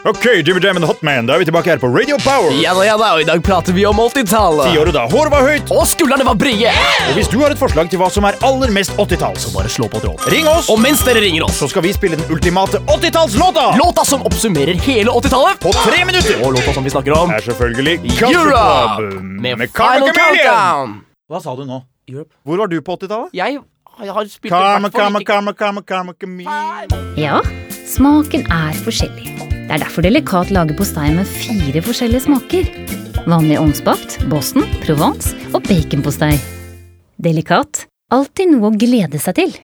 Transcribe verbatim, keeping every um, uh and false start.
Ok, Jimmy Jam and the Hotman, da er vi tilbake her på Radio Power. Ja da, ja da, og i dag prater vi om åttitallet. Ti år da, håret var høyt. Og skuldrene var brede. Og hvis du har et forslag til hva som er aller mest åttitalls, Så bare slå på tråden. ring oss, Og mens dere ringer oss, så skal vi spille den ultimate åttitallslåta. låta som oppsummerer hele åttitallet. På tre minutter. Og låta som vi snakker om, Er selvfølgelig Culture Europe, Club med, med Final Karma Chameleon. Countdown. Hva sa du nå? Europe. Hvor var du på åttitallet? Jeg har har spilt Karma, i hvert fall karma, ikke- karma, karma, karma, Chameleon. Ja, smaken er forskjellig. Det er derfor Delikat lager postei med fire forskjellige smaker. Vanlig ovnsbakt, Boston, Provence og baconpostei. Delikat, alltid noe å glede seg til.